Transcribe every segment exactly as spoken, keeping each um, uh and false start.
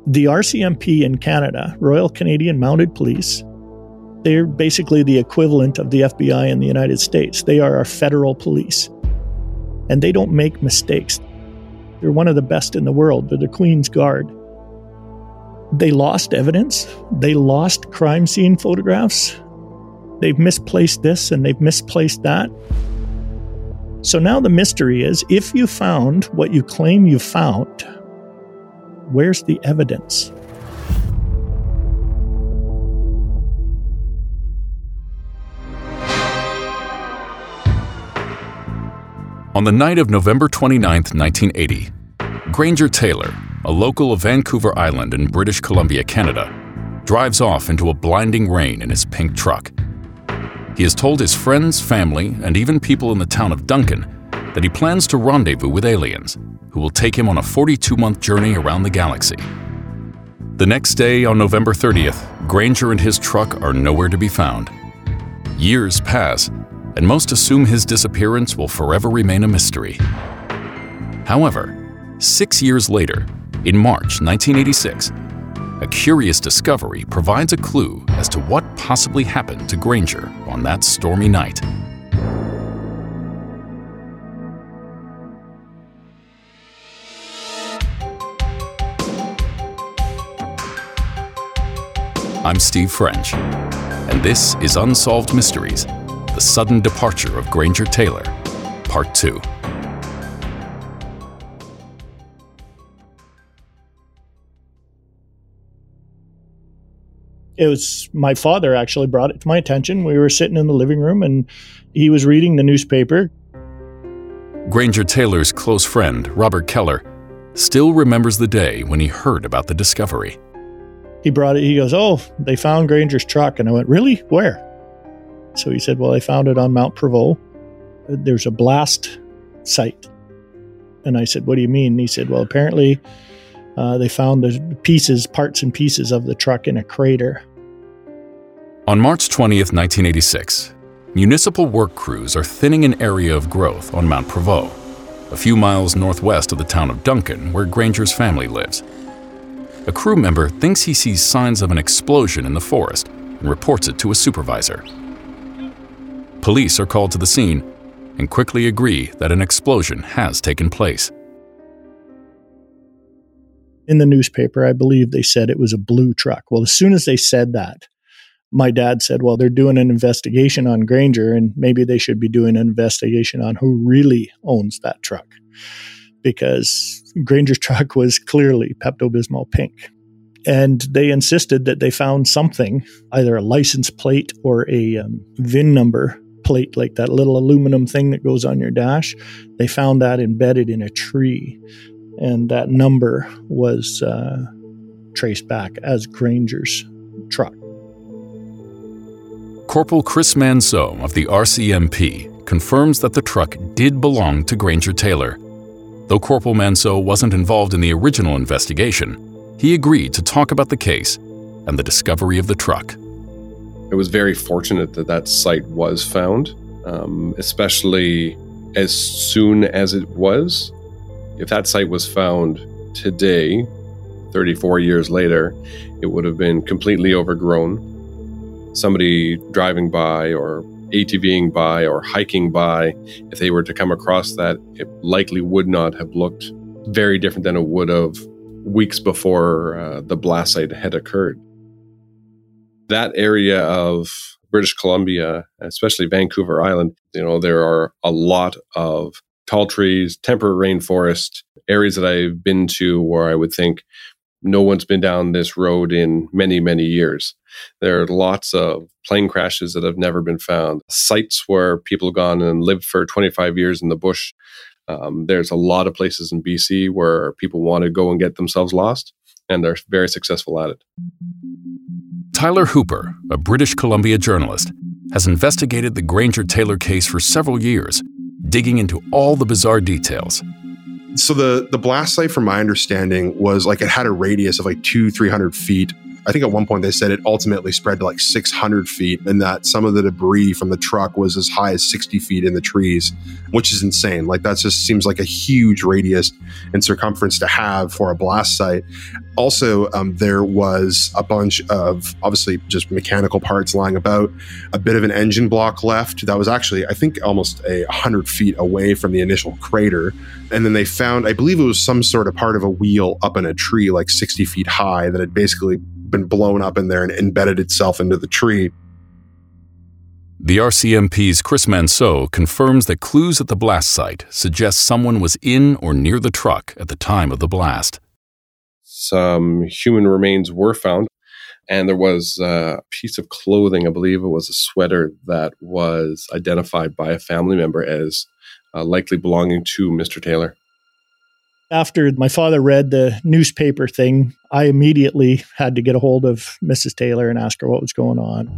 The R C M P in Canada, Royal Canadian Mounted Police, they're basically the equivalent of the F B I in the United States. They are our federal police. And they don't make mistakes. They're one of the best in the world. They're the Queen's Guard. They lost evidence. They lost crime scene photographs. They've misplaced this and they've misplaced that. So now the mystery is, if you found what you claim you found, where's the evidence? On the night of November twenty-ninth, nineteen eighty, Granger Taylor, a local of Vancouver Island in British Columbia, Canada, drives off into a blinding rain in his pink truck. He has told his friends, family, and even people in the town of Duncan that he plans to rendezvous with aliens who will take him on a forty-two month journey around the galaxy. The next day, on November thirtieth, Granger and his truck are nowhere to be found. Years pass, and most assume his disappearance will forever remain a mystery. However, six years later, in March nineteen eighty-six, a curious discovery provides a clue as to what possibly happened to Granger on that stormy night. I'm Steve French, and this is Unsolved Mysteries: The Sudden Departure of Granger Taylor, Part two. It was my father actually brought it to my attention. We were sitting in the living room and he was reading the newspaper. Granger Taylor's close friend, Robert Keller, still remembers the day when he heard about the discovery. He brought it, he goes, "Oh, they found Granger's truck." And I went, "Really? Where?" So he said, "Well, they found it on Mount Prevost. There's a blast site." And I said, "What do you mean?" And he said, "Well, apparently uh, they found the pieces, parts and pieces of the truck in a crater." On March twentieth, nineteen eighty-six, municipal work crews are thinning an area of growth on Mount Prevost, a few miles northwest of the town of Duncan, where Granger's family lives. A crew member thinks he sees signs of an explosion in the forest and reports it to a supervisor. Police are called to the scene and quickly agree that an explosion has taken place. In the newspaper, I believe they said it was a blue truck. Well, as soon as they said that, my dad said, "Well, they're doing an investigation on Granger, and maybe they should be doing an investigation on who really owns that truck." Because Granger's truck was clearly Pepto-Bismol pink. And they insisted that they found something, either a license plate or a um, V I N number plate, like that little aluminum thing that goes on your dash. They found that embedded in a tree. And that number was uh, traced back as Granger's truck. Corporal Chris Manceau of the R C M P confirms that the truck did belong to Granger Taylor. Though Corporal Manceau wasn't involved in the original investigation, he agreed to talk about the case and the discovery of the truck. It was very fortunate that that site was found, um, especially as soon as it was. If that site was found today, thirty-four years later, it would have been completely overgrown. Somebody driving by or ATVing by or hiking by, if they were to come across that, it likely would not have looked very different than it would have weeks before uh, the blast site had occurred. That area of British Columbia, especially Vancouver Island, you know, there are a lot of tall trees, temperate rainforest, areas that I've been to where I would think no one's been down this road in many, many years. There are lots of plane crashes that have never been found, sites where people have gone and lived for twenty-five years in the bush. Um, there's a lot of places in B C where people want to go and get themselves lost, and they're very successful at it. Tyler Hooper, a British Columbia journalist, has investigated the Granger Taylor case for several years, digging into all the bizarre details. So the, the blast site, from my understanding, was like it had a radius of like two, three hundred feet I think at one point they said it ultimately spread to like six hundred feet, and that some of the debris from the truck was as high as sixty feet in the trees, which is insane. Like that just seems like a huge radius and circumference to have for a blast site. Also, um, there was a bunch of obviously just mechanical parts lying about, a bit of an engine block left that was actually, I think, almost a hundred feet away from the initial crater. And then they found, I believe it was some sort of part of a wheel up in a tree, like sixty feet high, that had basically been blown up in there and embedded itself into the tree. The R C M P's Chris Manceau confirms that clues at the blast site suggest someone was in or near the truck at the time of the blast. Some human remains were found, and there was a piece of clothing, I believe it was a sweater, that was identified by a family member as uh, likely belonging to Mister Taylor. After my father read the newspaper thing, I immediately had to get a hold of Missus Taylor and ask her what was going on.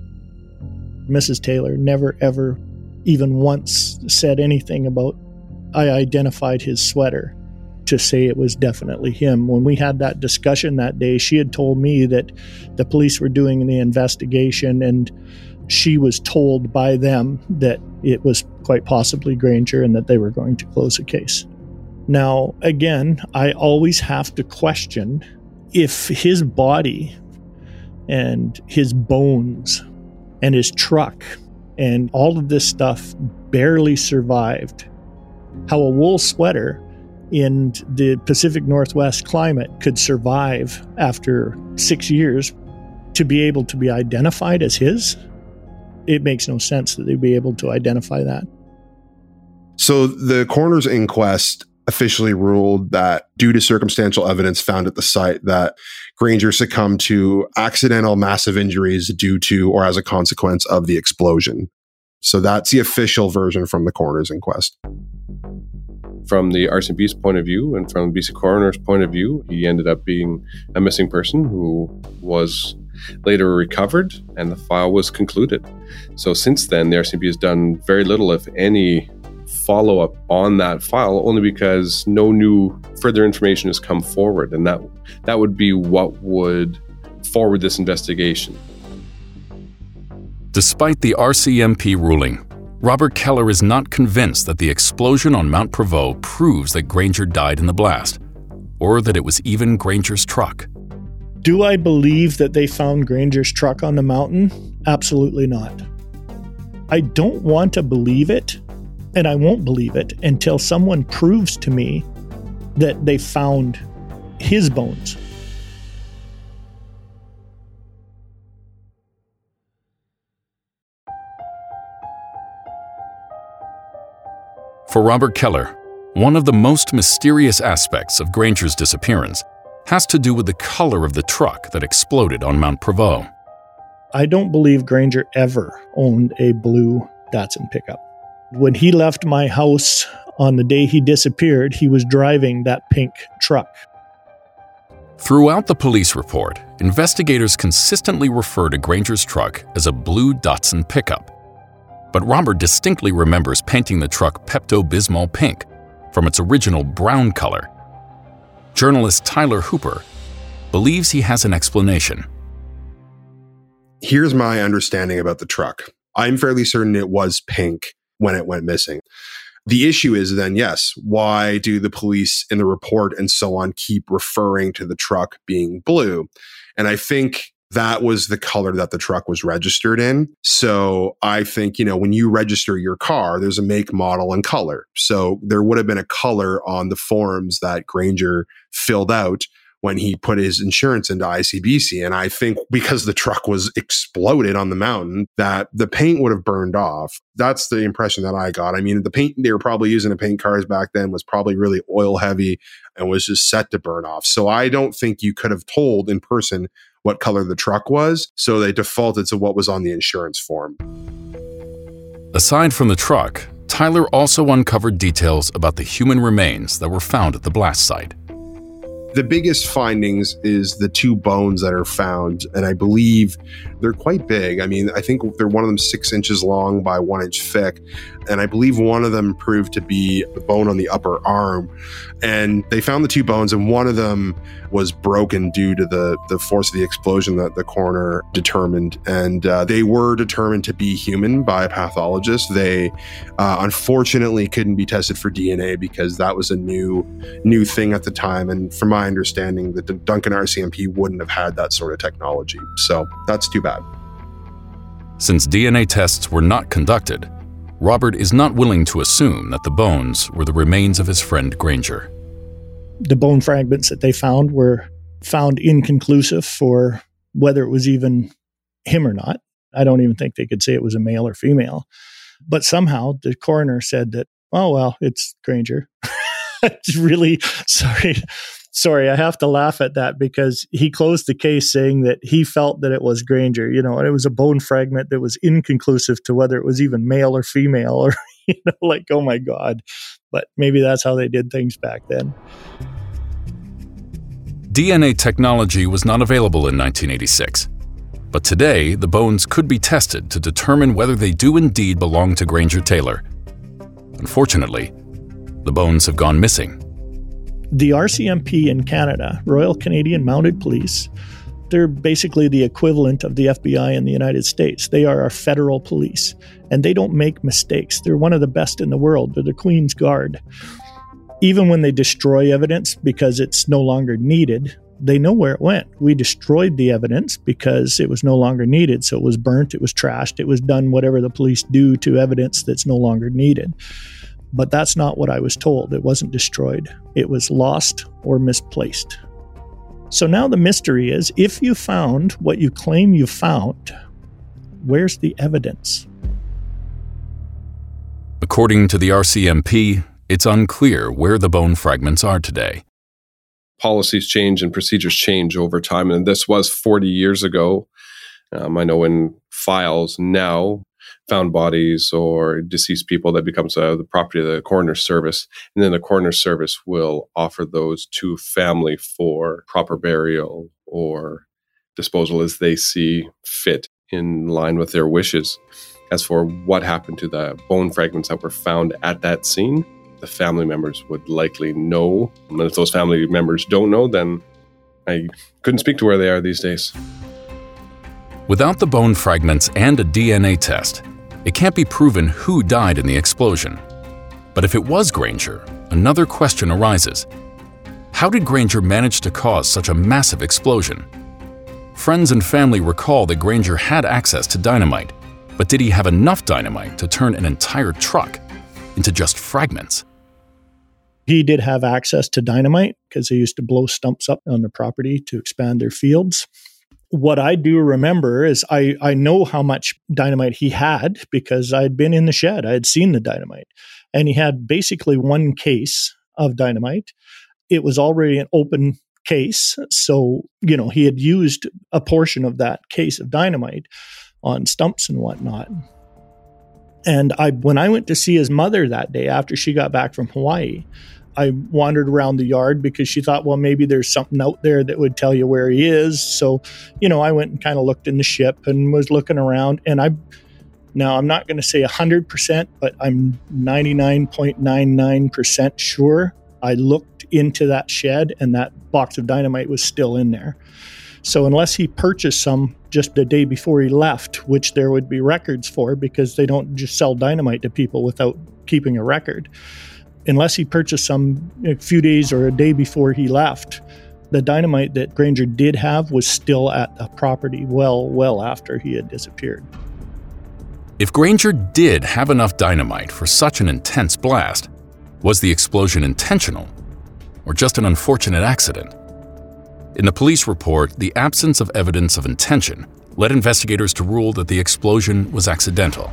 Missus Taylor never, ever, even once said anything about, I identified his sweater to say it was definitely him. When we had that discussion that day, she had told me that the police were doing the investigation and she was told by them that it was quite possibly Granger and that they were going to close the case. Now, again, I always have to question if his body and his bones and his truck and all of this stuff barely survived, how a wool sweater in the Pacific Northwest climate could survive after six years to be able to be identified as his. It makes no sense that they'd be able to identify that. So the coroner's inquest officially ruled that due to circumstantial evidence found at the site that Granger succumbed to accidental massive injuries due to or as a consequence of the explosion. So that's the official version from the coroner's inquest. From the R C M P's point of view and from the B C coroner's point of view, he ended up being a missing person who was later recovered and the file was concluded. So since then, the R C M P has done very little, if any, follow-up on that file, only because no new further information has come forward, and that that would be what would forward this investigation. Despite the R C M P ruling, Robert Keller is not convinced that the explosion on Mount Prevost proves that Granger died in the blast, or that it was even Granger's truck. Do I believe that they found Granger's truck on the mountain? Absolutely not. I don't want to believe it, and I won't believe it until someone proves to me that they found his bones. For Robert Keller, one of the most mysterious aspects of Granger's disappearance has to do with the color of the truck that exploded on Mount Prevost. I don't believe Granger ever owned a blue Datsun pickup. When he left my house on the day he disappeared, he was driving that pink truck. Throughout the police report, investigators consistently refer to Granger's truck as a blue Datsun pickup. But Robert distinctly remembers painting the truck Pepto-Bismol pink from its original brown color. Journalist Tyler Hooper believes he has an explanation. Here's my understanding about the truck. I'm fairly certain it was pink when it went missing. The issue is then, yes, why do the police in the report and so on keep referring to the truck being blue? And I think that was the color that the truck was registered in. So I think, you know, when you register your car, there's a make, model, and color. So there would have been a color on the forms that Granger filled out when he put his insurance into I C B C. And I think because the truck was exploded on the mountain, that the paint would have burned off. That's the impression that I got. I mean, the paint they were probably using to paint cars back then was probably really oil heavy and was just set to burn off. So I don't think you could have told in person what color the truck was. So they defaulted to what was on the insurance form. Aside from the truck, Tyler also uncovered details about the human remains that were found at the blast site. The biggest findings is the two bones that are found, and I believe they're quite big. I mean, I think they're one of them six inches long by one inch thick, And I believe one of them proved to be the bone on the upper arm. And they found the two bones, and one of them was broken due to the, the force of the explosion that the coroner determined. And uh, they were determined to be human by a pathologist. They uh, unfortunately couldn't be tested for D N A because that was a new new thing at the time. And from my understanding, the Duncan R C M P wouldn't have had that sort of technology. So that's too bad. Since D N A tests were not conducted, Robert is not willing to assume that the bones were the remains of his friend Granger. The bone fragments that they found were found inconclusive for whether it was even him or not. I don't even think they could say it was a male or female. But somehow the coroner said that, oh, well, it's Granger. It's really, sorry, sorry, I have to laugh at that because he closed the case saying that he felt that it was Granger, you know, and it was a bone fragment that was inconclusive to whether it was even male or female or, you know, like, oh my God. But maybe that's how they did things back then. D N A technology was not available in nineteen eighty-six. But today, the bones could be tested to determine whether they do indeed belong to Granger Taylor. Unfortunately, the bones have gone missing. The R C M P in Canada, Royal Canadian Mounted Police, they're basically the equivalent of the F B I in the United States. They are our federal police, and they don't make mistakes. They're one of the best in the world. They're the Queen's Guard. Even when they destroy evidence because it's no longer needed, they know where it went. We destroyed the evidence because it was no longer needed. So it was burnt, it was trashed, it was done whatever the police do to evidence that's no longer needed. But that's not what I was told. It wasn't destroyed. It was lost or misplaced. So now the mystery is, if you found what you claim you found, where's the evidence? According to the R C M P, it's unclear where the bone fragments are today. Policies change and procedures change over time. And this was forty years ago. Um, I know in files now, found bodies or deceased people, that becomes uh, the property of the coroner's service. And then the coroner's service will offer those to family for proper burial or disposal as they see fit in line with their wishes. As for what happened to the bone fragments that were found at that scene, the family members would likely know. And if those family members don't know, then I couldn't speak to where they are these days. Without the bone fragments and a D N A test, it can't be proven who died in the explosion. But if it was Granger, another question arises. How did Granger manage to cause such a massive explosion? Friends and family recall that Granger had access to dynamite, but did he have enough dynamite to turn an entire truck into just fragments? He did have access to dynamite because they used to blow stumps up on the property to expand their fields. What I do remember is I, I know how much dynamite he had because I'd been in the shed. I had seen the dynamite. And he had basically one case of dynamite. It was already an open case. So, you know, he had used a portion of that case of dynamite on stumps and whatnot. And I, when I went to see his mother that day after she got back from Hawaii, I wandered around the yard because she thought, well, maybe there's something out there that would tell you where he is. So, you know, I went and kind of looked in the ship and was looking around. And I, now I'm not going to say one hundred percent, but I'm ninety-nine point nine nine percent sure I looked into that shed and that box of dynamite was still in there. So unless he purchased some just the day before he left, which there would be records for because they don't just sell dynamite to people without keeping a record. Unless he purchased some a few days or a day before he left, the dynamite that Granger did have was still at the property well, well after he had disappeared. If Granger did have enough dynamite for such an intense blast, was the explosion intentional or just an unfortunate accident? In the police report, the absence of evidence of intention led investigators to rule that the explosion was accidental.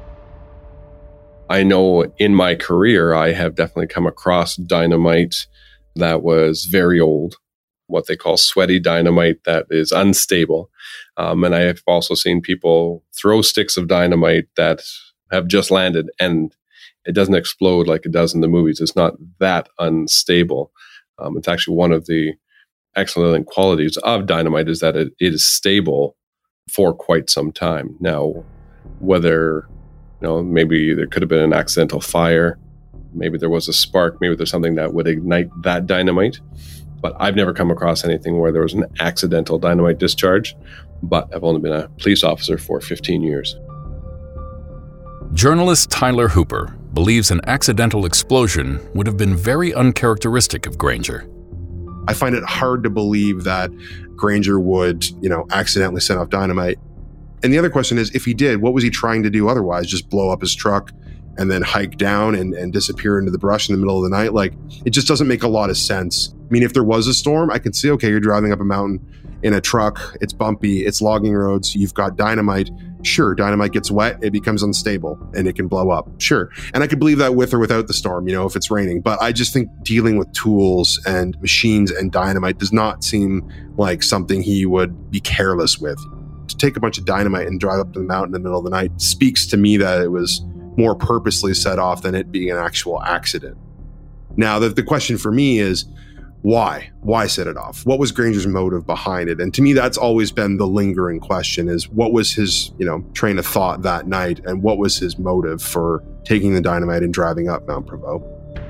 I know in my career, I have definitely come across dynamite that was very old, what they call sweaty dynamite that is unstable. Um, and I have also seen people throw sticks of dynamite that have just landed and it doesn't explode like it does in the movies. It's not that unstable. Um, it's actually one of the excellent qualities of dynamite is that it, it is stable for quite some time. Now, whether You know, maybe there could have been an accidental fire. Maybe there was a spark. Maybe there's something that would ignite that dynamite. But I've never come across anything where there was an accidental dynamite discharge. But I've only been a police officer for fifteen years. Journalist Tyler Hooper believes an accidental explosion would have been very uncharacteristic of Granger. I find it hard to believe that Granger would, you know, accidentally set off dynamite. And the other question is, if he did, what was he trying to do otherwise? Just blow up his truck and then hike down and, and disappear into the brush in the middle of the night? Like, it just doesn't make a lot of sense. I mean, if there was a storm, I can see, okay, you're driving up a mountain in a truck, it's bumpy, it's logging roads, you've got dynamite. Sure, dynamite gets wet, it becomes unstable, and it can blow up. Sure. And I could believe that with or without the storm, you know, if it's raining. But I just think dealing with tools and machines and dynamite does not seem like something he would be careless with. To take a bunch of dynamite and drive up to the mountain in the middle of the night speaks to me that it was more purposely set off than it being an actual accident. Now, the, the question for me is, why? Why set it off? What was Granger's motive behind it? And to me, that's always been the lingering question, is what was his, you know, train of thought that night, and what was his motive for taking the dynamite and driving up Mount Prevost?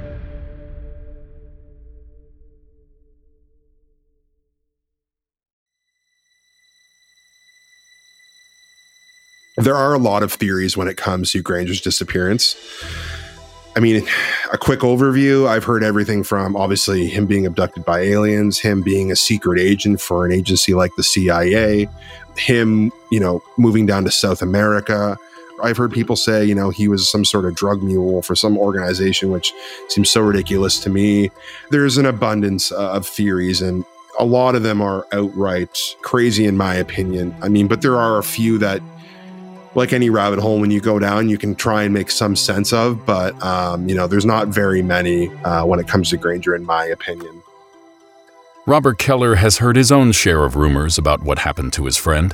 There are a lot of theories when it comes to Granger's disappearance. I mean, a quick overview, I've heard everything from obviously him being abducted by aliens, him being a secret agent for an agency like the C I A, him, you know, moving down to South America. I've heard people say, you know, he was some sort of drug mule for some organization, which seems so ridiculous to me. There's an abundance uh, of theories, and a lot of them are outright crazy in my opinion. I mean, but there are a few that, like any rabbit hole, when you go down, you can try and make some sense of, but, um, you know, there's not very many uh, when it comes to Granger, in my opinion. Robert Keller has heard his own share of rumors about what happened to his friend.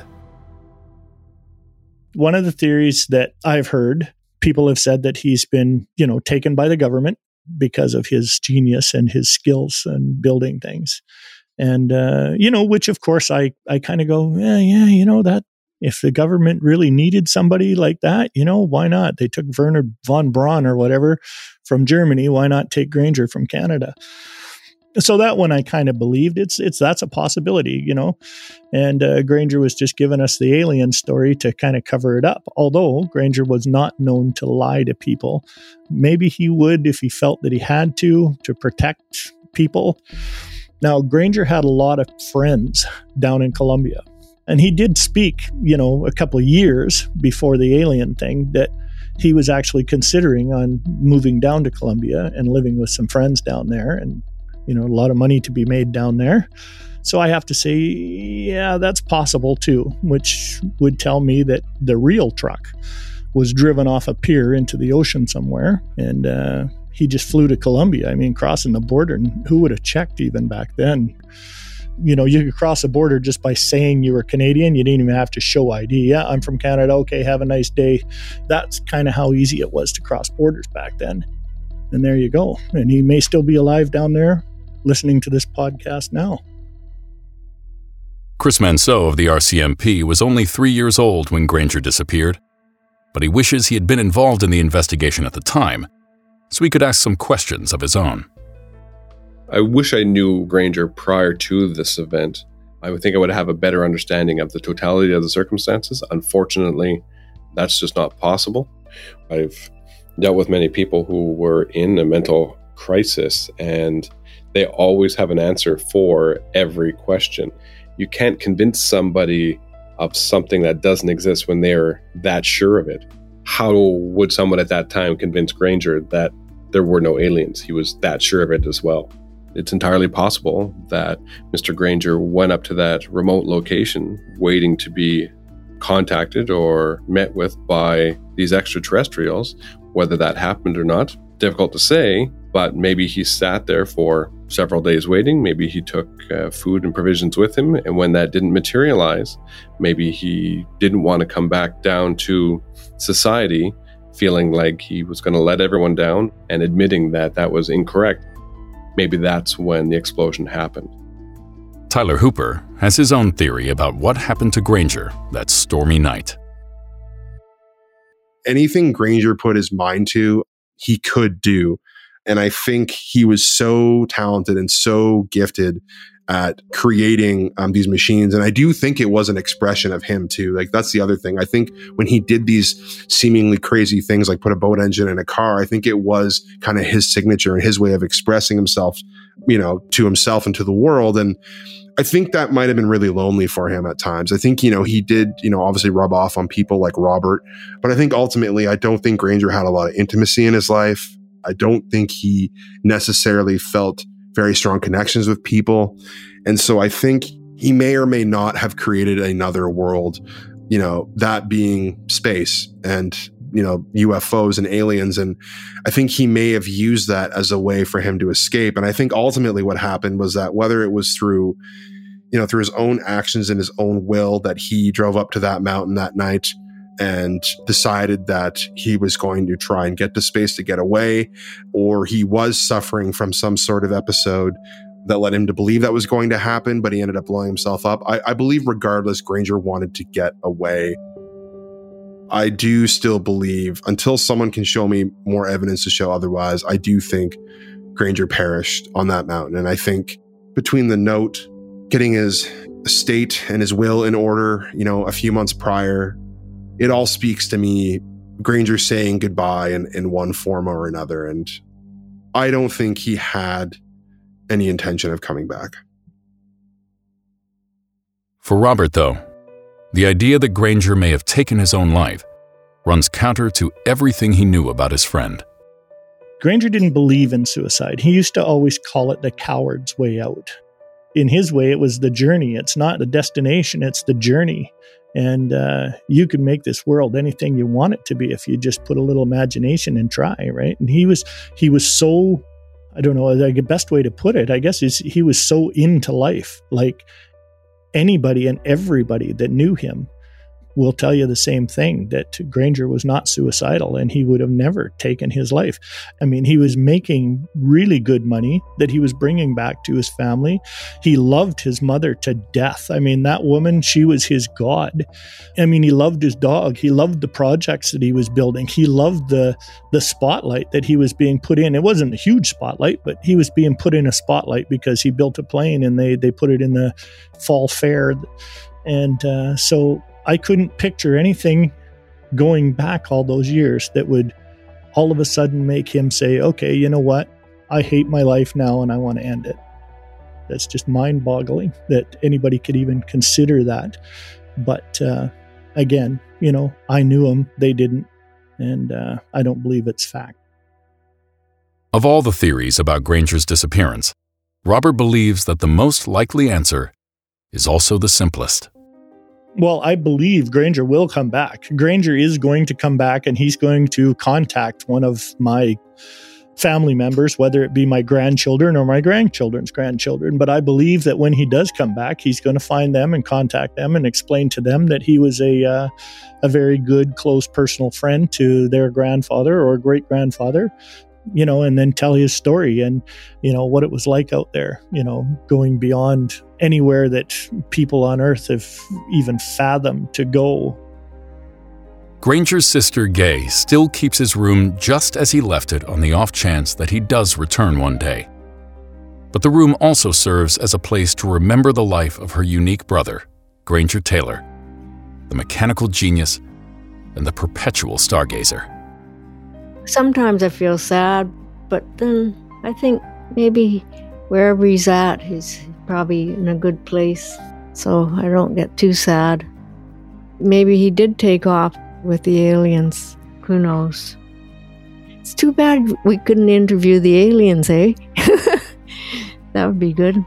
One of the theories that I've heard, people have said that he's been, you know, taken by the government because of his genius and his skills in building things. And, uh, you know, which of course I, I kind of go, yeah, yeah, you know, that, if the government really needed somebody like that, you know, why not? They took Werner von Braun or whatever from Germany. Why not take Granger from Canada? So that one I kind of believed. It's it's that's a possibility, you know. And uh, Granger was just giving us the alien story to kind of cover it up. Although Granger was not known to lie to people. Maybe he would if he felt that he had to, to protect people. Now, Granger had a lot of friends down in Colombia. And he did speak, you know, a couple of years before the alien thing that he was actually considering on moving down to Colombia and living with some friends down there, and, you know, a lot of money to be made down there. So I have to say, yeah, that's possible too, which would tell me that the real truck was driven off a pier into the ocean somewhere, and uh, he just flew to Colombia. I mean, crossing the border, and who would have checked even back then? You know, you could cross the border just by saying you were Canadian. You didn't even have to show I D. Yeah, I'm from Canada. Okay, have a nice day. That's kind of how easy it was to cross borders back then. And there you go. And he may still be alive down there listening to this podcast now. Chris Manceau of the R C M P was only three years old when Granger disappeared, but he wishes he had been involved in the investigation at the time, so he could ask some questions of his own. I wish I knew Granger prior to this event. I would think I would have a better understanding of the totality of the circumstances. Unfortunately, that's just not possible. I've dealt with many people who were in a mental crisis, and they always have an answer for every question. You can't convince somebody of something that doesn't exist when they're that sure of it. How would someone at that time convince Granger that there were no aliens? He was that sure of it as well. It's entirely possible that Mister Granger went up to that remote location waiting to be contacted or met with by these extraterrestrials. Whether that happened or not, difficult to say, but maybe he sat there for several days waiting. Maybe he took uh, food and provisions with him, and when that didn't materialize, maybe he didn't want to come back down to society feeling like he was going to let everyone down and admitting that that was incorrect. Maybe that's when the explosion happened. Tyler Hooper has his own theory about what happened to Granger that stormy night. anything Granger put his mind to, he could do. And I think he was so talented and so gifted at creating um, these machines. And I do think it was an expression of him too. Like, that's the other thing. I think when he did these seemingly crazy things, like put a boat engine in a car, I think it was kind of his signature and his way of expressing himself, you know, to himself and to the world. And I think that might have been really lonely for him at times. I think, you know, he did, you know, obviously rub off on people like Robert, but I think ultimately, I don't think Granger had a lot of intimacy in his life. I don't think he necessarily felt very strong connections with people. And so I think he may or may not have created another world, you know, that being space and, you know, U F Os and aliens. And I think he may have used that as a way for him to escape. And I think ultimately what happened was that whether it was through, you know, through his own actions and his own will, that he drove up to that mountain that night and decided that he was going to try and get to space to get away, or he was suffering from some sort of episode that led him to believe that was going to happen, but he ended up blowing himself up. I, I believe regardless, Granger wanted to get away. I do still believe, until someone can show me more evidence to show otherwise, I do think Granger perished on that mountain. And I think between the note, getting his estate and his will in order, you know, a few months prior, it all speaks to me, Granger saying goodbye in, in one form or another. And I don't think he had any intention of coming back. For Robert, though, the idea that Granger may have taken his own life runs counter to everything he knew about his friend. Granger didn't believe in suicide. He used to always call it the coward's way out. In his way, it was the journey. It's not the destination, it's the journey. And uh, you can make this world anything you want it to be if you just put a little imagination and try, right? And he was he was so, I don't know, like the best way to put it, I guess, is he was so into life. Like anybody and everybody that knew him will tell you the same thing, that Granger was not suicidal and he would have never taken his life. I mean, he was making really good money that he was bringing back to his family. He loved his mother to death. I mean, that woman, she was his god. I mean, he loved his dog. He loved the projects that he was building. He loved the the spotlight that he was being put in. It wasn't a huge spotlight, but he was being put in a spotlight because he built a plane and they, they put it in the fall fair. And uh, so I couldn't picture anything going back all those years that would all of a sudden make him say, okay, you know what? I hate my life now and I want to end it. That's just mind-boggling that anybody could even consider that. But uh, again, you know, I knew him, they didn't, and uh, I don't believe it's fact. Of all the theories about Granger's disappearance, Robert believes that the most likely answer is also the simplest. Well, I believe Granger will come back. Granger is going to come back and he's going to contact one of my family members, whether it be my grandchildren or my grandchildren's grandchildren. But I believe that when he does come back, he's going to find them and contact them and explain to them that he was a uh, a very good, close personal friend to their grandfather or great-grandfather, you know, and then tell his story and, you know, what it was like out there, you know, going beyond anywhere that people on Earth have even fathomed to go. Granger's sister, Gay, still keeps his room just as he left it on the off chance that he does return one day. But the room also serves as a place to remember the life of her unique brother, Granger Taylor, the mechanical genius and the perpetual stargazer. Sometimes I feel sad, but then I think maybe wherever he's at, he's probably in a good place, so I don't get too sad. Maybe he did take off with the aliens. Who knows? It's too bad we couldn't interview the aliens, eh? That would be good.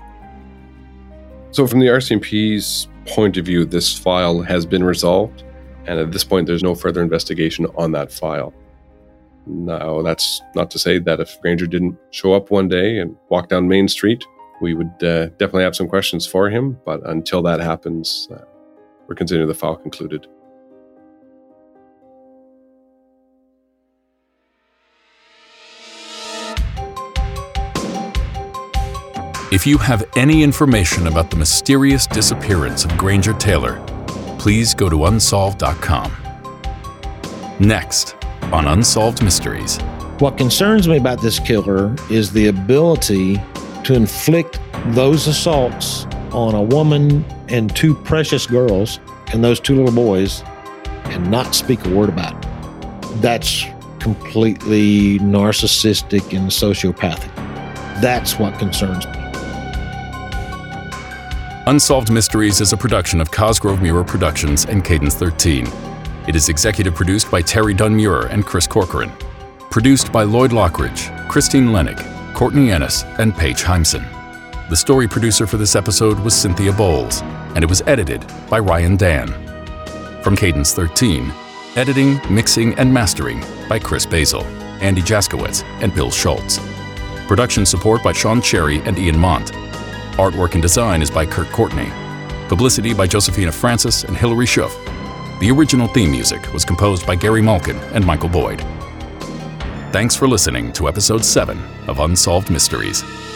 So from the R C M P's point of view, this file has been resolved, and at this point there's no further investigation on that file. Now, that's not to say that if Granger didn't show up one day and walk down Main Street, we would uh, definitely have some questions for him. But until that happens, uh, we're considering the file concluded. If you have any information about the mysterious disappearance of Granger Taylor, please go to unsolved dot com. Next on Unsolved Mysteries. What concerns me about this killer is the ability to inflict those assaults on a woman and two precious girls and those two little boys and not speak a word about it. That's completely narcissistic and sociopathic. That's what concerns me. Unsolved Mysteries is a production of Cosgrove Mirror Productions and Cadence thirteen. It is executive produced by Terry Dunn-Muir and Chris Corcoran. Produced by Lloyd Lockridge, Christine Lenig, Courtney Ennis, and Paige Heimson. The story producer for this episode was Cynthia Bowles, and it was edited by Ryan Dan. From Cadence thirteen, editing, mixing, and mastering by Chris Basil, Andy Jaskowitz, and Bill Schultz. Production support by Sean Cherry and Ian Mont. Artwork and design is by Kurt Courtney. Publicity by Josephina Francis and Hilary Schuff. The original theme music was composed by Gary Malkin and Michael Boyd. Thanks for listening to Episode seven of Unsolved Mysteries.